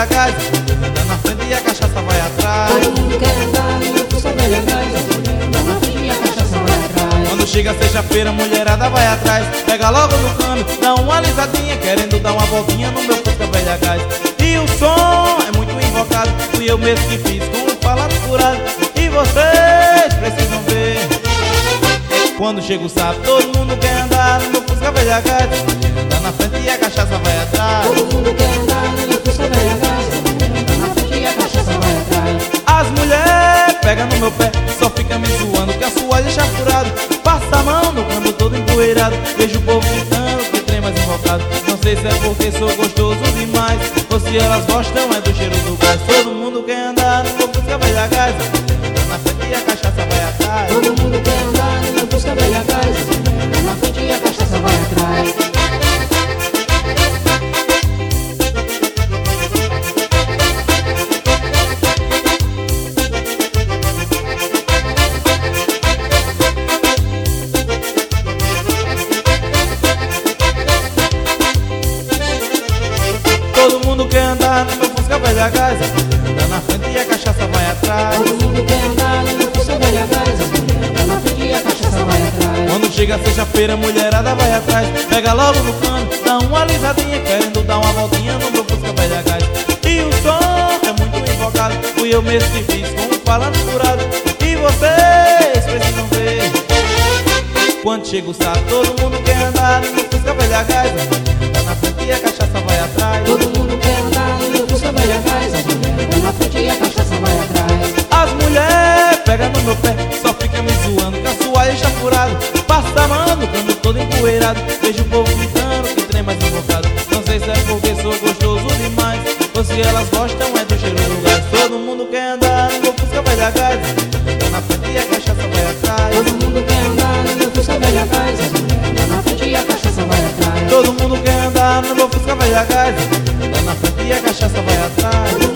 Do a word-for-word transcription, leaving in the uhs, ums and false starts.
velha gás, anda na frente e a cachaça vai atrás. Todo mundo quer andar no meu Fusca velha gás, anda na frente e a cachaça vai atrás. Quando chega sexta-feira, a mulherada vai atrás, pega logo no cano, dá uma alisadinha, querendo dar uma voltinha no meu Fusca velha gás. E o som é muito invocado, fui eu mesmo que fiz com o falado curado. E vocês precisam ver, quando chega o sábado, todo mundo quer andar no meu Fusca velha gás, anda na frente e a cachaça vai atrás. Todo mundo quer andar no meu Fusca velha gás, anda na frente e a cachaça vai atrás. As mulheres pegam no meu pé, só fica me zoando que a suagem é chafurado. Passa a mão no cano todo empoeirado, vejo o povo gritando, que trem mais invocado. Não sei se é porque sou gostoso demais, ou se elas gostam é do cheiro do gás. Todo mundo quer andar no meu Fusca velha gás, anda na frente e a cachaça vai atrás. Todo mundo quer andar no meu Fusca velha gás, anda na frente e a cachaça vai atrás. Todo mundo quer andar no meu Fusca velha gás, anda na frente e a cachaça vai atrás. Todo mundo quer andar no meu Fusca velha gás, anda na frente e a cachaça vai atrás. Quando chega sexta-feira, a mulherada vai atrás, pega logo no cano, dá uma alisadinha, querendo dar uma voltinha no meu Fusca velha gás. E o som é muito invocado, fui eu mesmo que fiz com o falando curado. E vocês precisam ver, quando chega o sábado, todo mundo quer andar no meu Fusca velha gás, anda na frente e a cachaça vai atrás. Todo mundo quer andar no meu Fusca velha gás, anda na frente e a cachaça vai atrás. As mulheres pegam no meu pé, só fica me zoando que a suagem é chafurado. Passa a mão no cano todo empoeirado, vejo o povo gritando, que trem mais invocado. Não sei se é porque sou gostoso demais, ou se elas gostam é do cheiro do gás. Todo mundo quer andar no meu Fusca velha gás, anda na frente e a cachaça vai atrás. Todo mundo quer andar no meu Fusca velha gás, anda na frente e a cachaça vai atrás. Todo mundo quer andar no meu Fusca velha gás, anda na frente e a cachaça vai atrás.